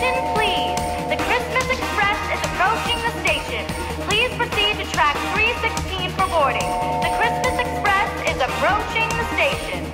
Attention, please. The Christmas Express is approaching the station. Please proceed to track 316 for boarding. The Christmas Express is approaching the station.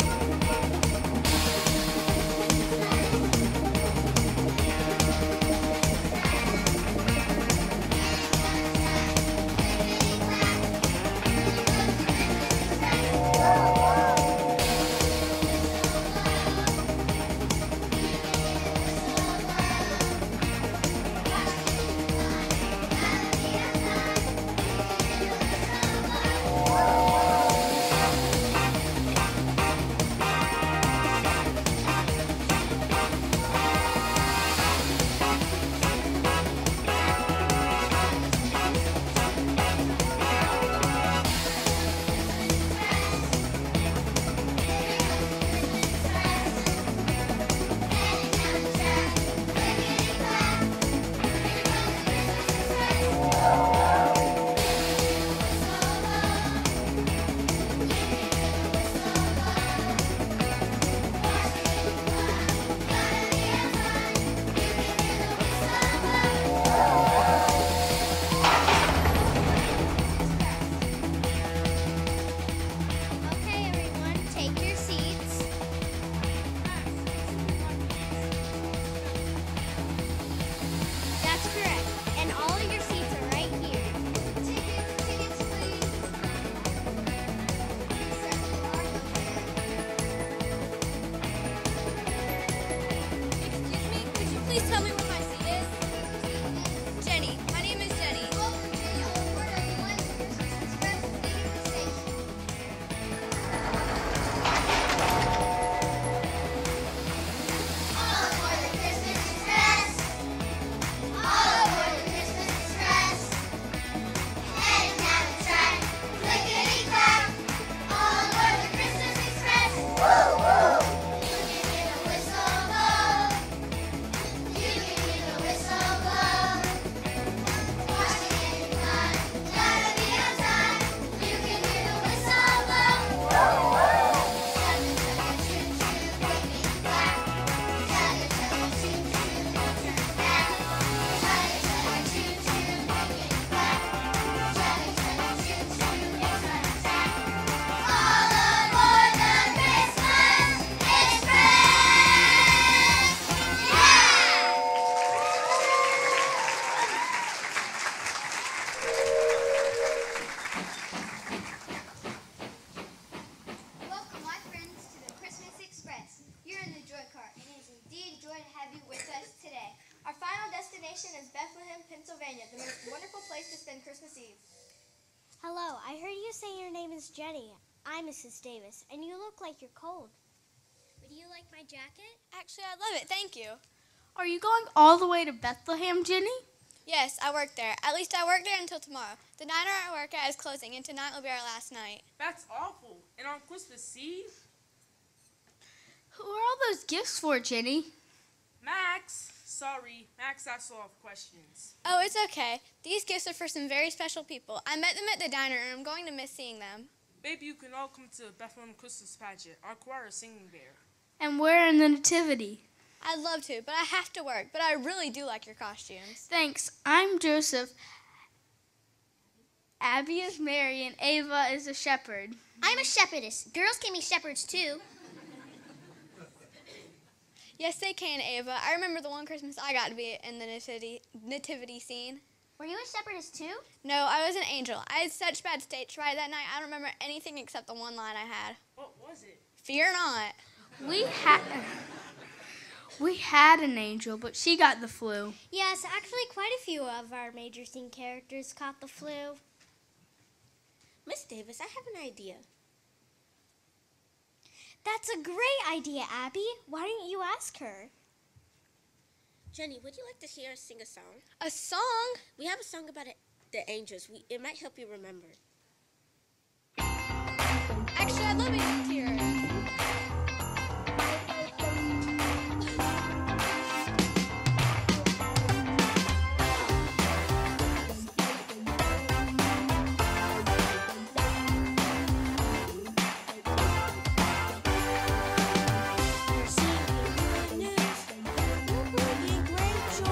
Please tell me where my seat is. Jenny. My name is Jenny. Is Bethlehem, Pennsylvania, the most wonderful place to spend Christmas Eve. Hello, I heard you say your name is Jenny. I'm Mrs. Davis, and you look like you're cold. Would you like my jacket? Actually, I love it. Thank you. Are you going all the way to Bethlehem, Jenny? Yes, I work there. At least I work there until tomorrow. The diner I work at is closing, and tonight will be our last night. That's awful. And on Christmas Eve? Who are all those gifts for, Jenny? Max. Sorry, Max asked a lot of questions. Oh, it's okay. These gifts are for some very special people. I met them at the diner, and I'm going to miss seeing them. Maybe you can all come to Bethlehem Christmas pageant. Our choir is singing there. And where in the Nativity? I'd love to, but I have to work. But I really do like your costumes. Thanks. I'm Joseph. Abby is Mary, and Ava is a shepherd. I'm a shepherdess. Girls can be shepherds, too. Yes, they can, Ava. I remember the one Christmas I got to be in the nativity scene. Were you a shepherdess, too? No, I was an angel. I had such bad stage fright that night, I don't remember anything except the one line I had. What was it? Fear not. We had an angel, but she got the flu. Yes, actually quite a few of our major scene characters caught the flu. Miss Davis, I have an idea. That's a great idea, Abby. Why don't you ask her? Jenny, would you like to hear us sing a song? A song? We have a song about the angels. It might help you remember. Actually, I'd love to hear it. We're singing good news. We're bringing great joy.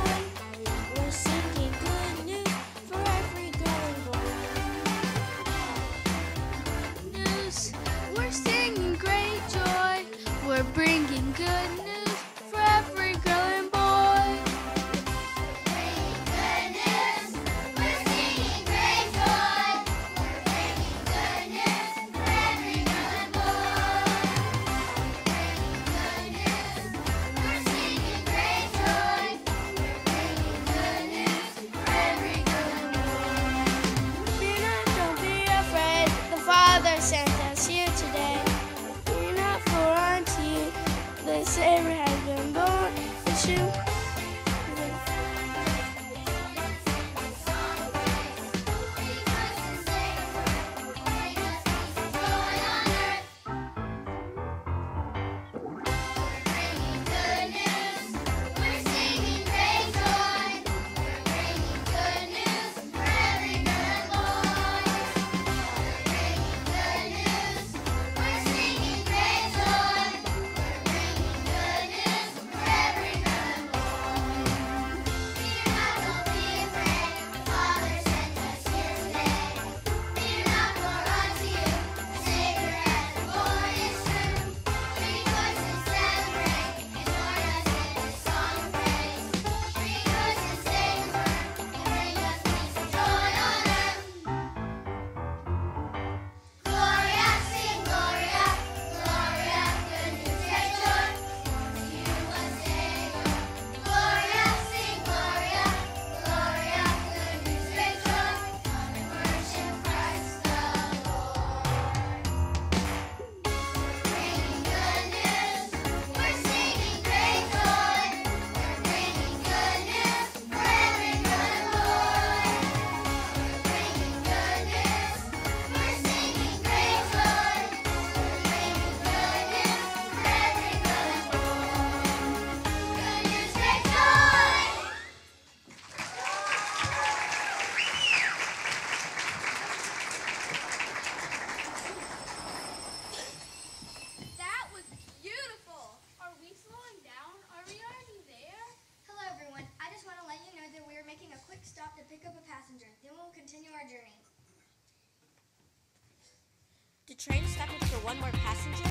train is stopping for one more passenger?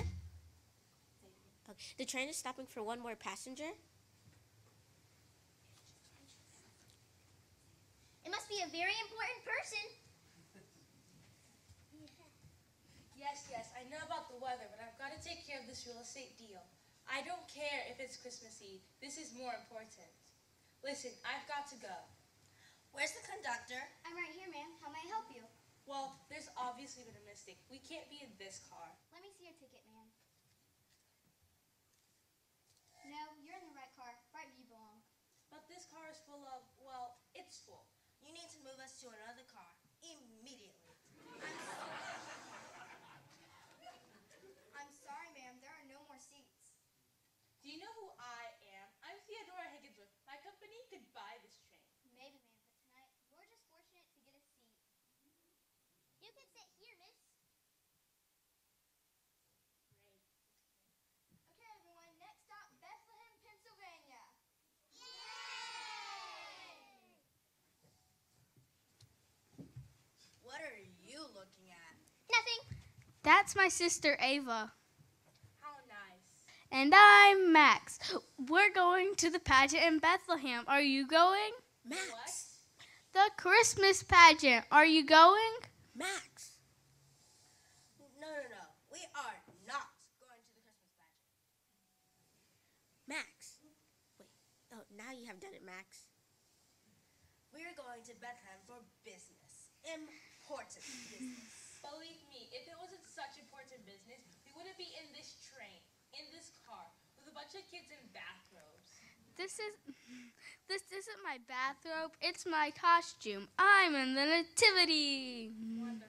The train is stopping for one more passenger? It must be a very important person. Yes, I know about the weather, but I've got to take care of this real estate deal. I don't care if it's Christmas Eve. This is more important. Listen, I've got to go. Where's the conductor? I'm right here, ma'am. How may I help you? Well, there's obviously been a mistake. We can't be in this car. Let me see your ticket, ma'am. No, you're in the right car. Right where you belong. But this car is full of, well, it's full. You need to move us to another car immediately. I'm sorry, ma'am. There are no more seats. Do you know who I am? I'm Theodora Higginsworth. My company could buy this train. Maybe, ma'am, but tonight we're just fortunate to get a seat. You can sit here, miss. Okay, everyone. Next stop, Bethlehem, Pennsylvania. What are you looking at? Nothing. That's my sister Ava. How nice. And I'm Max. We're going to the pageant in Bethlehem. Are you going? Max. The Christmas pageant. Are you going? Max. No. We are not going to the Christmas pageant. Max. Wait. Oh, now you have done it, Max. We're going to Bethlehem for business. Important business. Believe me, if it wasn't such important business, we wouldn't be in this train, in this car, with a bunch of kids in bathrobes. This isn't my bathrobe. It's my costume. I'm in the nativity. Wonderful.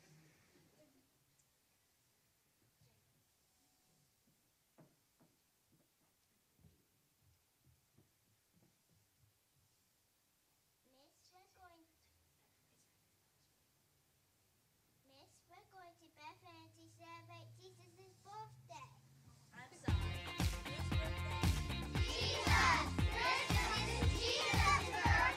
Miss, we're going to Bethlehem to celebrate Jesus' birthday. I'm sorry. Whose birthday? Jesus! Christmas is Jesus'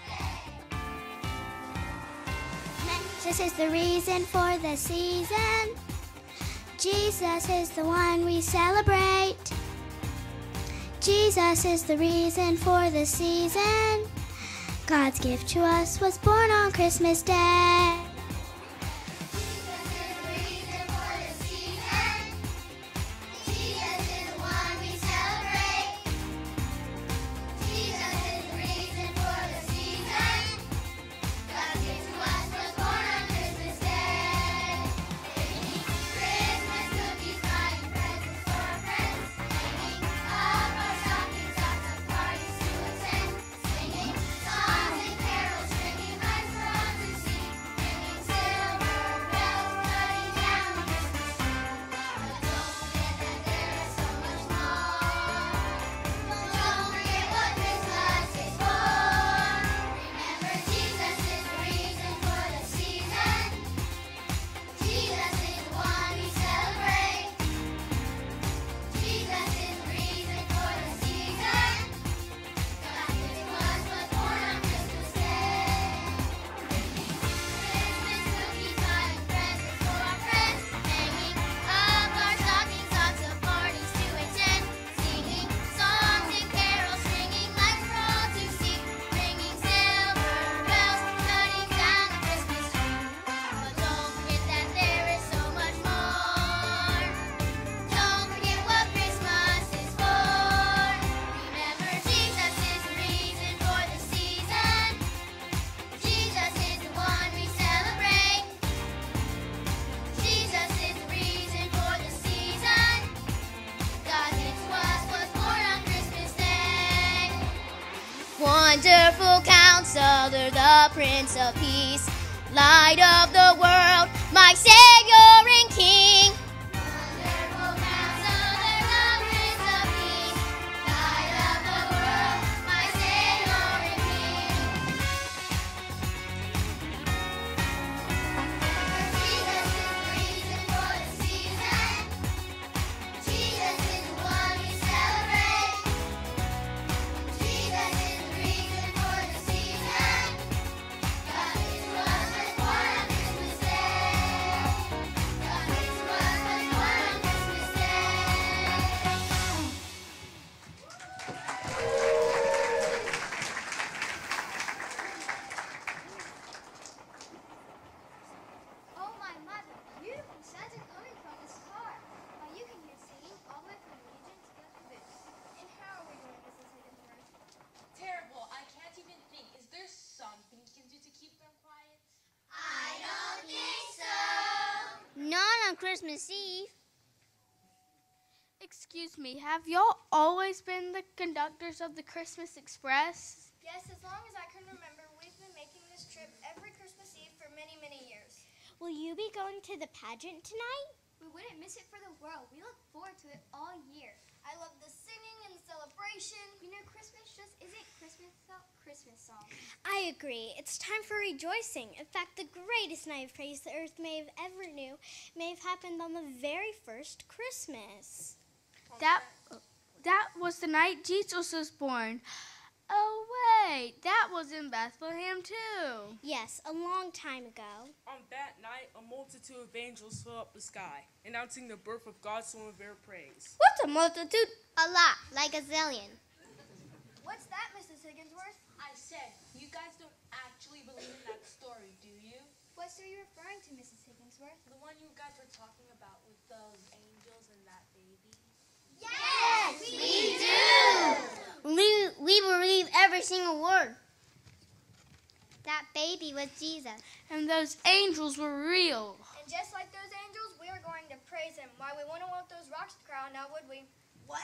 birthday! Jesus is the reason for the season. Jesus is the one we celebrate. Jesus is the reason for the season. God's gift to us was born on Christmas Day. Wonderful Counselor, the Prince of Peace, Light of the world, my Savior and King. Wonderful Counselor, the Prince of Peace, Light of the world, my Savior and King. Jesus is the reason for the season. Jesus is the one we celebrate. Jesus is the reason for the season. God is to us was born on Christmas Day. Christmas Eve. Excuse me, have y'all always been the conductors of the Christmas Express? Yes, as long as I can remember, we've been making this trip every Christmas Eve for many, many years. Will you be going to the pageant tonight? We wouldn't miss it for the world. We look forward to it all year. I love the singing and the celebration. You know, Christmas just isn't Christmas without Christmas songs. I agree. It's time for rejoicing. In fact, the greatest night of praise the earth may have ever knew may have happened on the very first Christmas. That was the night Jesus was born. Oh, wait, that was in Bethlehem, too. Yes, a long time ago. On that night, a multitude of angels filled up the sky, announcing the birth of God's Son of their praise. What's a multitude? A lot, like a zillion. What's that, Mrs. Higginsworth? I said, you guys don't actually believe in that story, do you? What story are you referring to, Mrs. Higginsworth? The one you guys were talking about with those angels and that baby? Yes, we do. We believe every single word. That baby was Jesus. And those angels were real. And just like those angels, we are going to praise him. Why, we wouldn't want those rocks to cry out now, would we? What?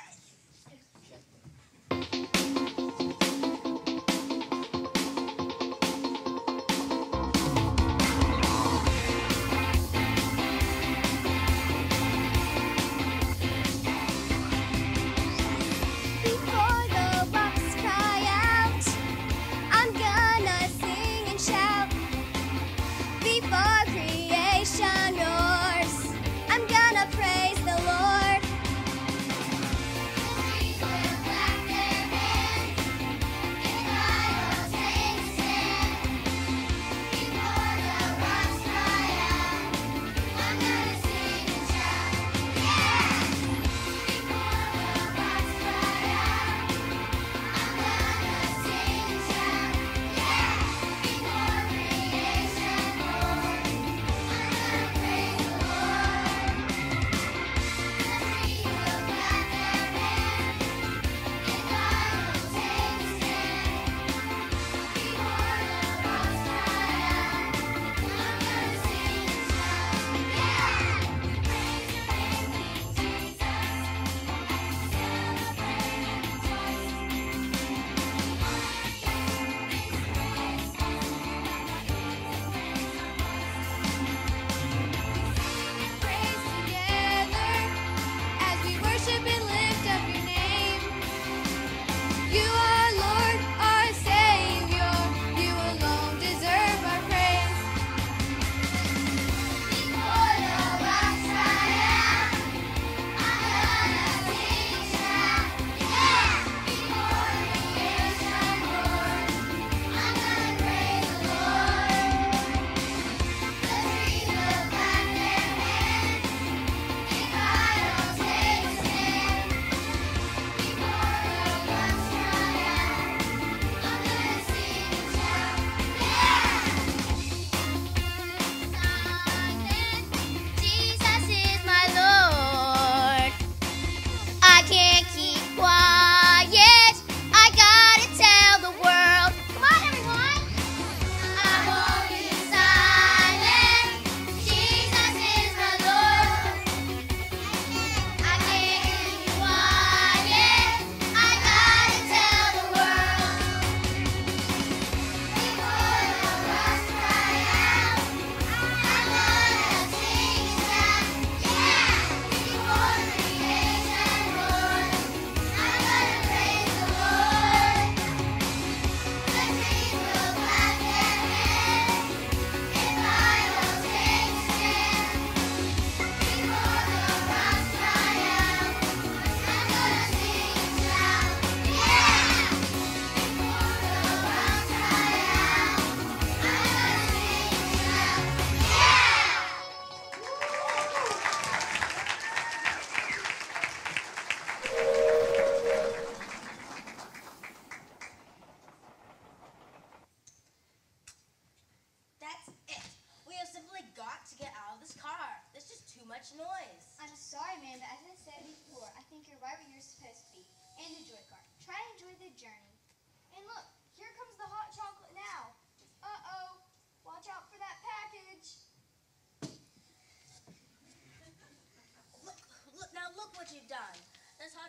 Before the rocks cry out, I'm gonna sing and shout. Before creation roars, I'm gonna praise the Lord. The trees will clap their hands.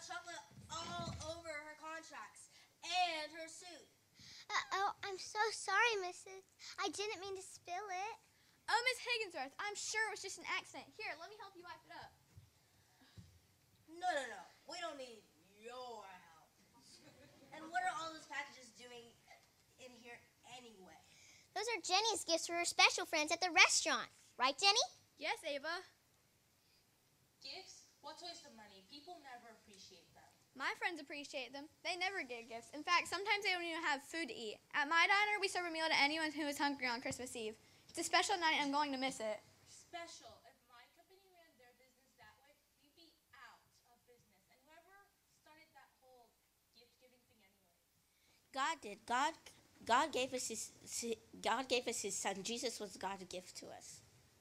chocolate all over her contracts and her suit. Oh, I'm so sorry, Mrs. I didn't mean to spill it. Oh, Miss Higginsworth, I'm sure it was just an accident. Here, let me help you wipe it up. No. We don't need your help. And what are all those packages doing in here anyway? Those are Jenny's gifts for her special friends at the restaurant. Right, Jenny? Yes, Ava. Gifts? What's a waste of money? People never appreciate them. My friends appreciate them. They never get gifts. In fact, sometimes they don't even have food to eat. At my diner, we serve a meal to anyone who is hungry on Christmas Eve. It's a special night, and I'm going to miss it. Special. If my company ran their business that way, we'd be out of business. And whoever started that whole gift-giving thing anyway. God did. God gave us his son. Jesus was God's gift to us.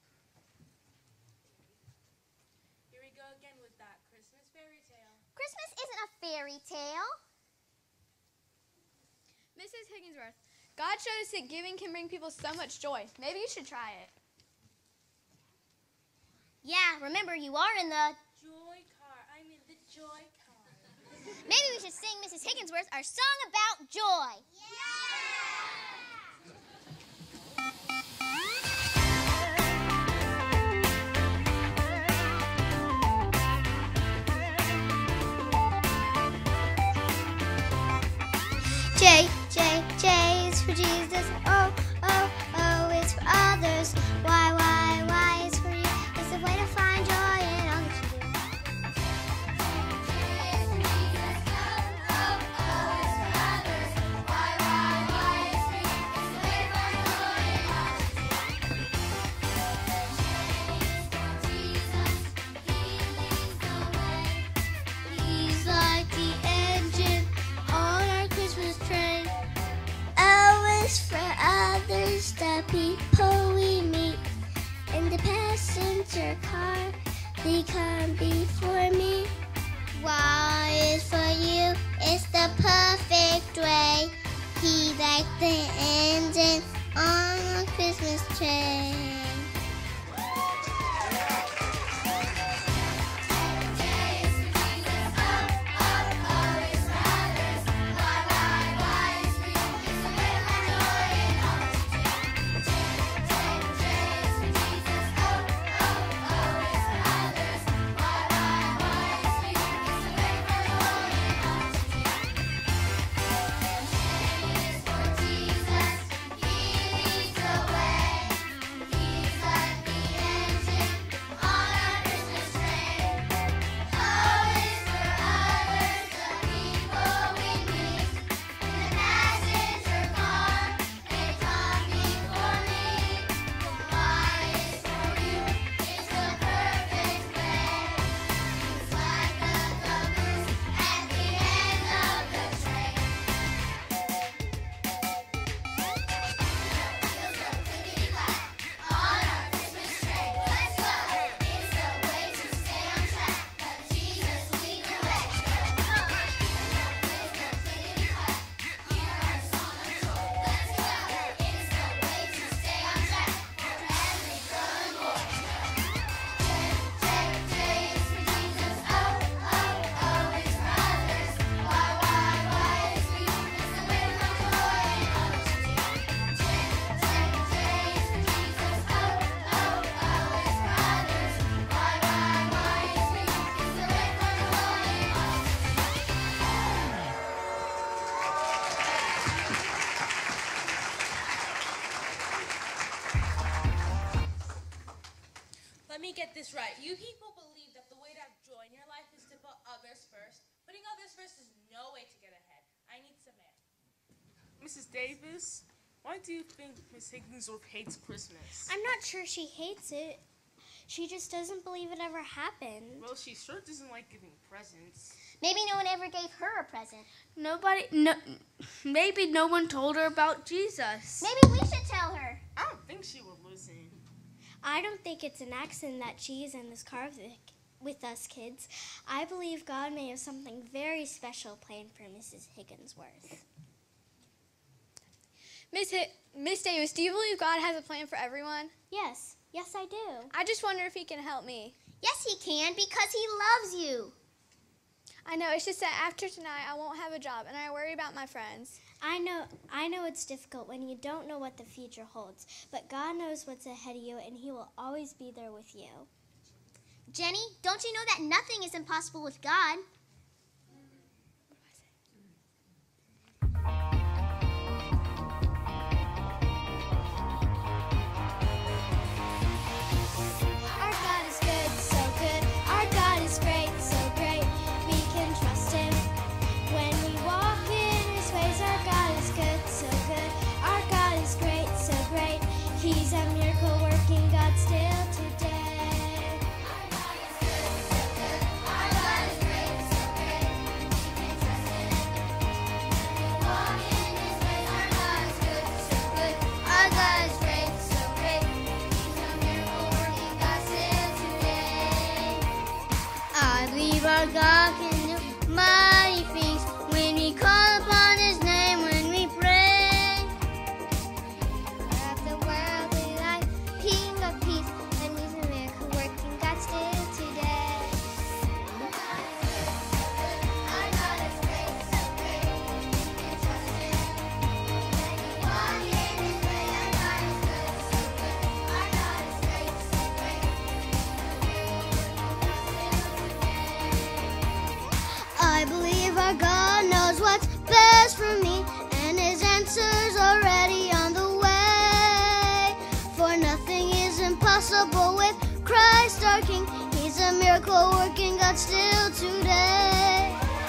Here we go again with that Christmas fairy tale. Christmas isn't a fairy tale. Mrs. Higginsworth, God showed us that giving can bring people so much joy. Maybe you should try it. Yeah, remember, you are in the... Joy car. I'm in the joy car. Maybe we should sing Mrs. Higginsworth our song about joy. J, J, J is for Jesus. O, O, O is for others. Y is for you. It's a way to find joy in all that you do. He's like the engine on our Christmas train. O is for others, the people we meet. In the passenger car, they come before me. Y is for you, it's the perfect way. He's like the engine on a Christmas train. Let me get this right. You people believe that the way to have joy in your life is to put others first. Putting others first is no way to get ahead. I need some air. Mrs. Davis, why do you think Miss Higginsworth hates Christmas? I'm not sure she hates it. She just doesn't believe it ever happened. Well, she sure doesn't like giving presents. Maybe no one ever gave her a present. Maybe no one told her about Jesus. Maybe we should tell her. I don't think she would listen. I don't think it's an accident that she's in this car with us kids. I believe God may have something very special planned for Mrs. Higginsworth. Miss Davis, do you believe God has a plan for everyone? Yes, I do. I just wonder if he can help me. Yes, he can, because he loves you. I know, it's just that after tonight I won't have a job and I worry about my friends. I know it's difficult when you don't know what the future holds, but God knows what's ahead of you and he will always be there with you. Jenny, don't you know that nothing is impossible with God? Our God is good, so good. Our God is great, so great. We can trust him when we walk in his ways. Our God is good, so good. Our God is great, so great. He's a miracle working God still today. Our God is good, so good. Our God is great, so great. We can trust him when we walk in his ways. Our God is good, so good. Our God is great, so great. He's a miracle working God still today. I believe our God can do mighty things when we call upon his name, when we pray. Of the worldly life, King of peace, and he's a miracle working God still today. Our God is great, so great. We can trust him when we walk in his way. Our God is good, so good. Our God is great, so great. I believe our God knows what's best for me, and his answer's already on the way. For nothing is impossible with Christ our King. He's a miracle working God still today.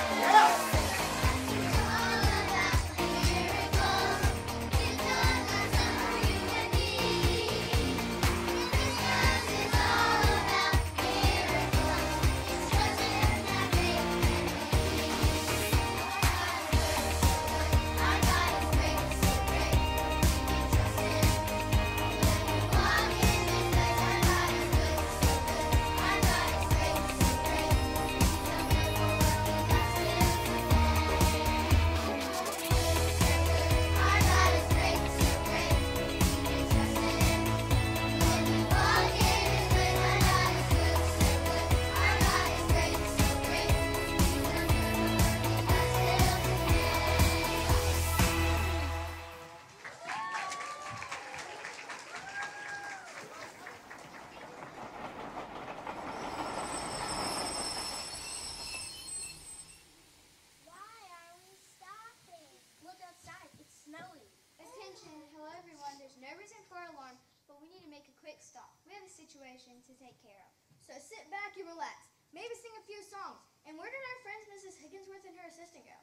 Look outside, it's snowing. Attention, hello everyone. There's no reason for alarm, but we need to make a quick stop. We have a situation to take care of. So sit back and relax. Maybe sing a few songs. And where did our friends Mrs. Higginsworth and her assistant go?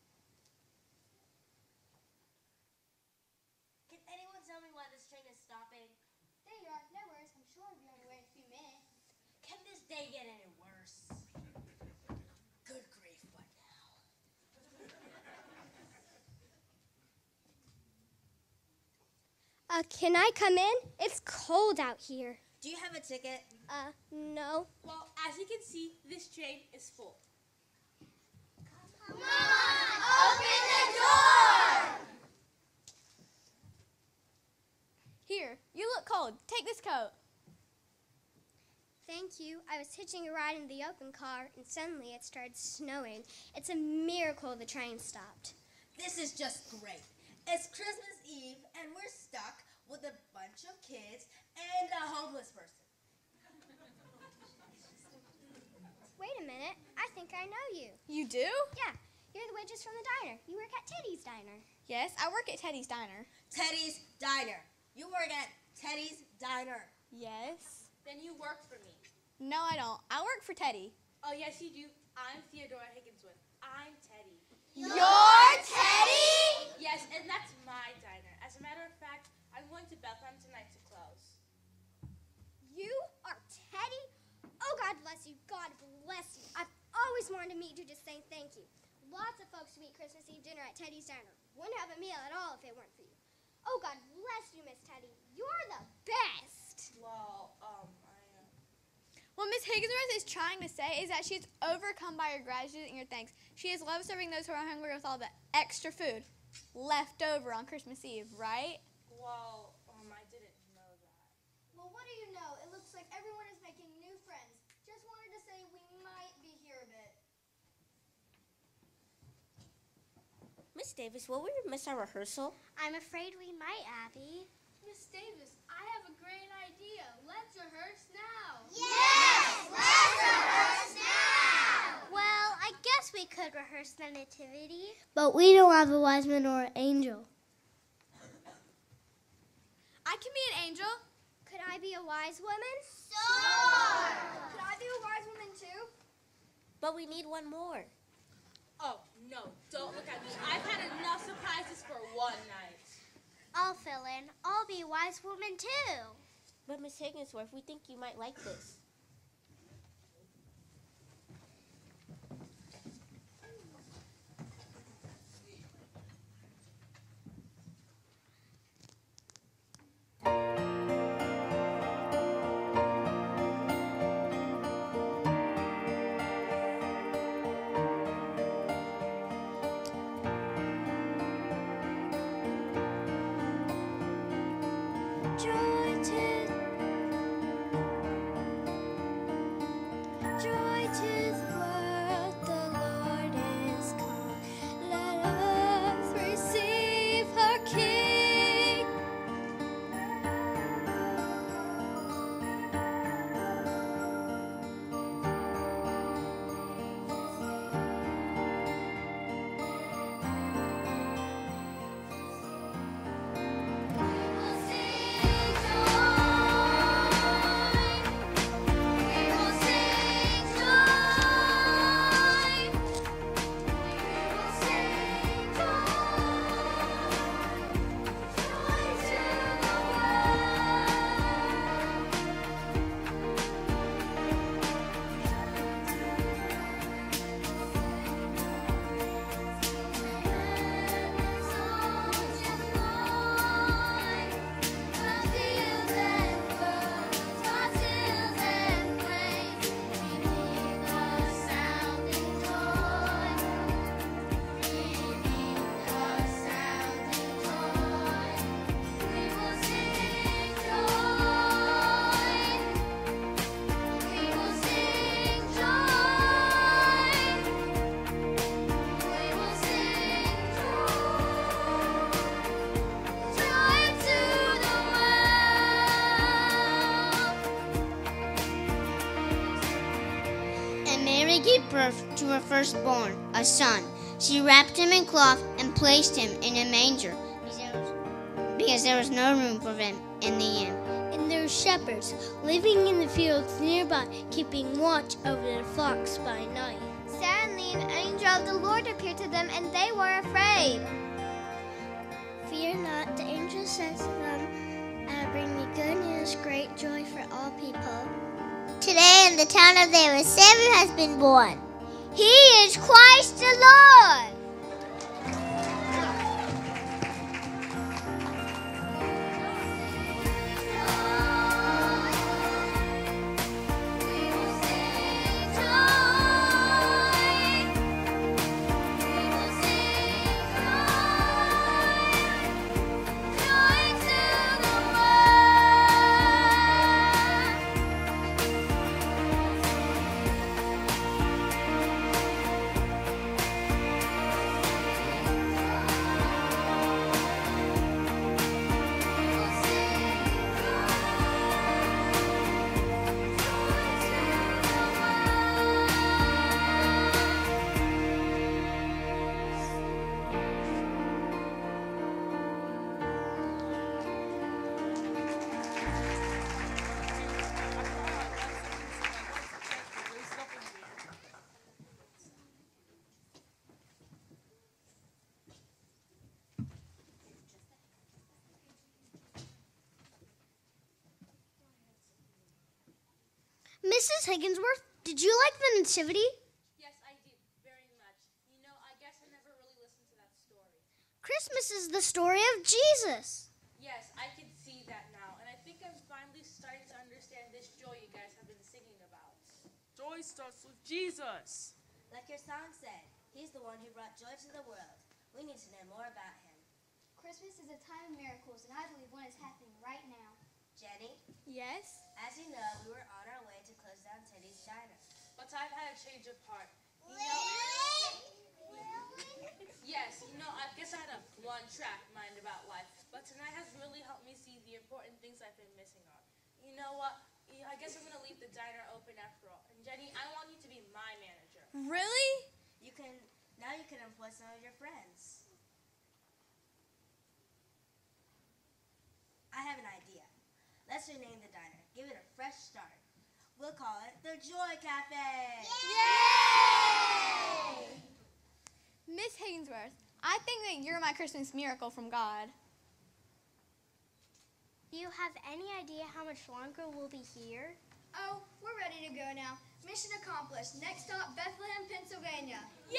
Can anyone tell me why this train is stopping? There you are. No worries. I'm sure I'll be on your way in a few minutes. Can this day get any worse? Good grief, what now? Can I come in? It's cold out here. Do you have a ticket? No. Well, as you can see, this train is full. Come on, open the door! Here, you look cold. Take this coat. Thank you. I was hitching a ride in the open car, and suddenly it started snowing. It's a miracle the train stopped. This is just great. It's Christmas Eve, and we're stuck with a bunch of kids and a homeless person. Wait a minute. I think I know you. You do? Yeah, you're the waitress from the diner. You work at Teddy's Diner. Yes, I work at Teddy's Diner. Teddy's Diner. You work at Teddy's Diner. Yes. Then you work for me. No, I don't. I work for Teddy. Oh, yes, you do. I'm Theodora Higginsworth. I'm Teddy. You're Teddy? Yes, and that's my diner. As a matter of fact, I'm going to Bethlehem tonight to close. You are Teddy? Oh, God bless you. God bless you. I've always wanted to meet you to say thank you. Lots of folks meet Christmas Eve dinner at Teddy's Diner. Wouldn't have a meal at all if it weren't for you. Oh, God bless you, Miss Teddy. You're the best. Well, What Miss Higginsworth is trying to say is that she's overcome by your gratitude and your thanks. She has loved serving those who are hungry with all the extra food left over on Christmas Eve, right? well, I didn't know that. Well, what do you know? It looks like everyone is making new friends. Just wanted to say we might be here a bit. Davis, will we miss our rehearsal? I'm afraid we might, Abby. Miss Davis, I have a great idea. Let's rehearse now. Yes! Let's rehearse now! Well, I guess we could rehearse the nativity. But we don't have a wise man or an angel. I can be an angel. Could I be a wise woman? Sure! Could I be a wise woman too? But we need one more. Oh, no, don't look at me. I've had enough surprises for one night. I'll fill in. I'll be a wise woman too. But Miss Higginsworth, we think you might like this. Joy to the world, the Lord is come. Let us receive our King. Gave birth to her firstborn, a son. She wrapped him in cloth and placed him in a manger because there was no room for them in the inn. And there were shepherds living in the fields nearby, keeping watch over their flocks by night. Suddenly an angel of the Lord appeared to them, and they were afraid. Fear not, the angel says to them, I bring you good news, great joy for all people. Today in the town of David, a Savior has been born. He is Christ the Lord. Mrs. Higginsworth, did you like the nativity? Yes, I did, very much. You know, I guess I never really listened to that story. Christmas is the story of Jesus. Yes, I can see that now, and I think I'm finally starting to understand this joy you guys have been singing about. Joy starts with Jesus. Like your song said, he's the one who brought joy to the world. We need to know more about him. Christmas is a time of miracles, and I believe one is happening right now. Jenny, Yes? as you know, we were on our way to close down Teddy's Diner. But I've had a change of heart. You know, Really? yes, you know, I guess I track mind about life, but tonight has really helped me see the important things I've been missing on. You know what? I guess I'm going to leave the diner open after all. And Jenny, I want you to be my manager. Really? Now you can employ some of your friends. I have an idea. Let's rename the diner. Give it a fresh start. We'll call it the Joy Cafe. Yay! Miss Higginsworth, I think that you're my Christmas miracle from God. Do you have any idea how much longer we'll be here? Oh, we're ready to go now. Mission accomplished. Next stop, Bethlehem, Pennsylvania. Yay!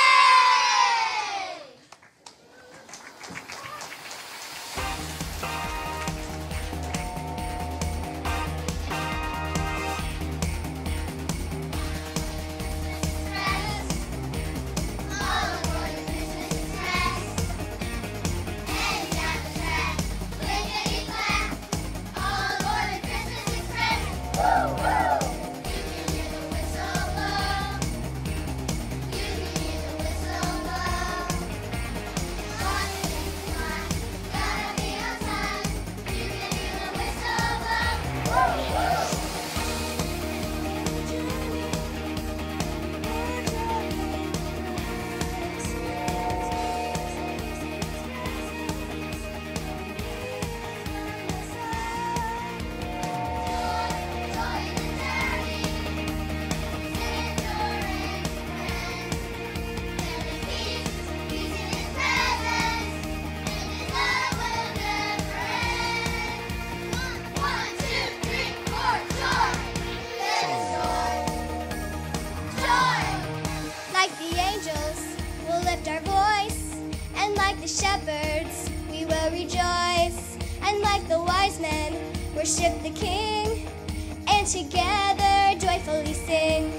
shepherds, we will rejoice, and like the wise men, worship the King, and together joyfully sing.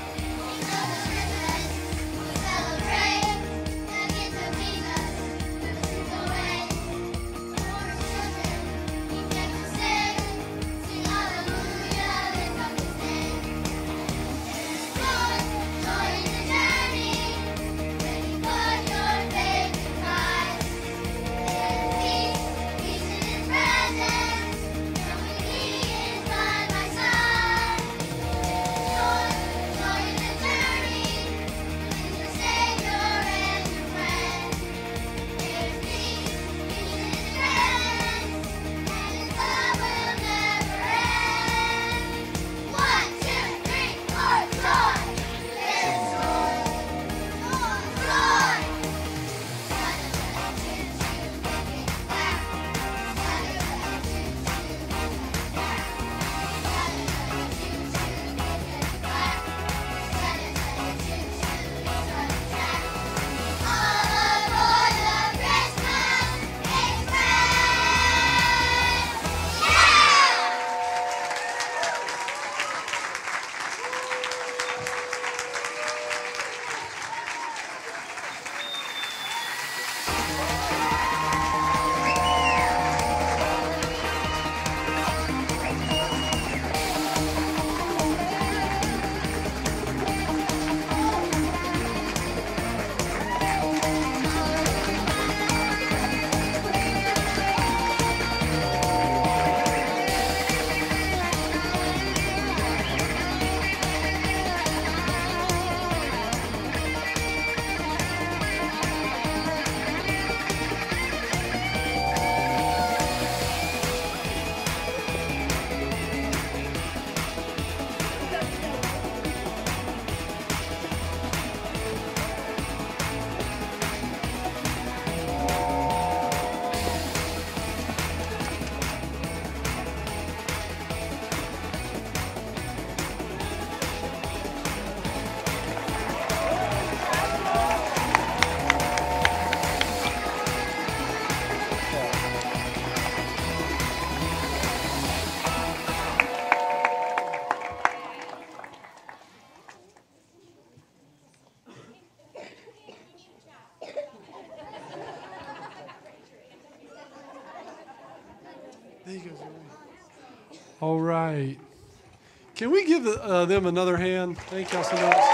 All right. Can we give them another hand? Thank y'all so much.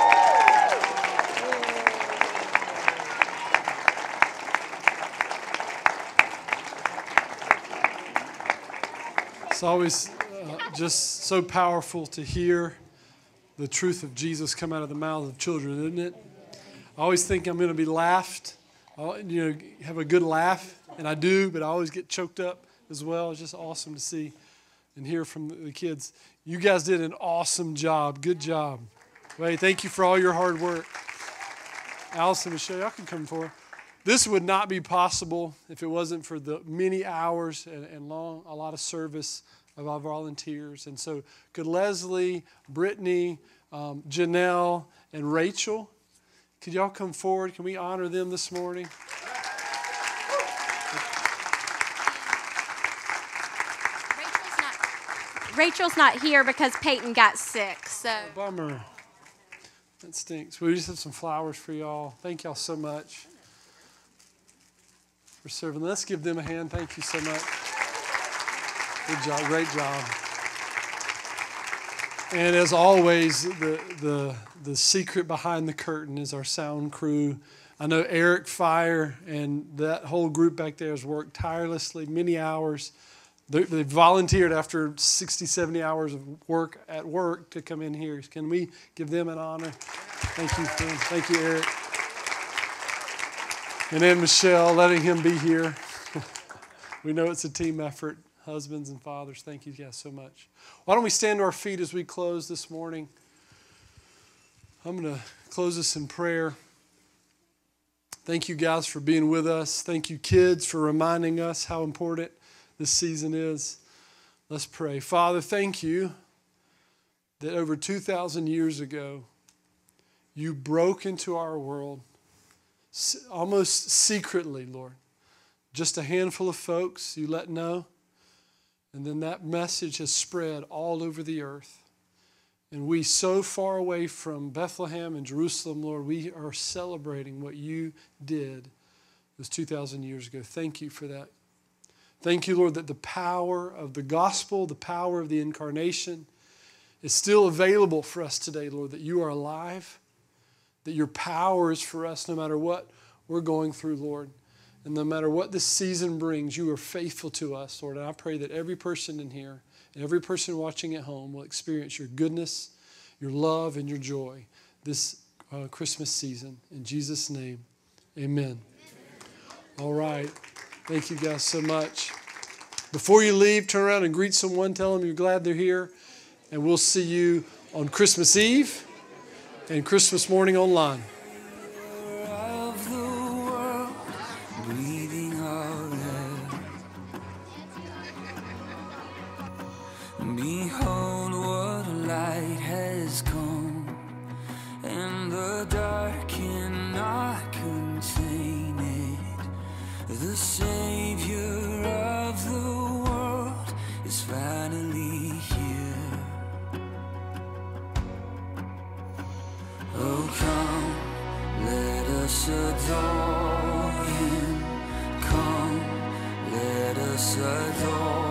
It's always just so powerful to hear the truth of Jesus come out of the mouths of children, isn't it? I always think I'm going to be laughed, have a good laugh, and I do, but I always get choked up as well. It's just awesome to see and hear from the kids. You guys did an awesome job. Good job. Wait, thank you for all your hard work. Allison, Michelle, y'all can come forward. This would not be possible if it wasn't for the many hours and a lot of service of our volunteers. And so could Leslie, Brittany, Janelle, and Rachel, could y'all come forward? Can we honor them this morning? Rachel's not here because Peyton got sick. So bummer. That stinks. We just have some flowers for y'all. Thank y'all so much for serving. Let's give them a hand. Thank you so much. Good job. Great job. And as always, the secret behind the curtain is our sound crew. I know Eric Fire and that whole group back there has worked tirelessly, many hours. They volunteered after 60, 70 hours of work to come in here. Can we give them an honor? Thank you, friend. Thank you, Eric. And then Michelle, letting him be here. We know it's a team effort. Husbands and fathers, thank you guys so much. Why don't we stand to our feet as we close this morning? I'm going to close this in prayer. Thank you guys for being with us. Thank you, kids, for reminding us how important this season is. Let's pray. Father, thank you that over 2,000 years ago, you broke into our world almost secretly, Lord. Just a handful of folks you let know. And then that message has spread all over the earth. And we, so far away from Bethlehem and Jerusalem, Lord, we are celebrating what you did those 2,000 years ago. Thank you for that. Thank you, Lord, that the power of the gospel, the power of the incarnation is still available for us today, Lord, that you are alive, that your power is for us no matter what we're going through, Lord. And no matter what this season brings, you are faithful to us, Lord. And I pray that every person in here and every person watching at home will experience your goodness, your love, and your joy this Christmas season. In Jesus' name, amen. All right. Thank you guys so much. Before you leave, turn around and greet someone. Tell them you're glad they're here. And we'll see you on Christmas Eve and Christmas morning online. Behold, what a light has come, and the dark cannot contain it. The Savior of the world is finally here. Oh, come, let us adore Him. Come, let us adore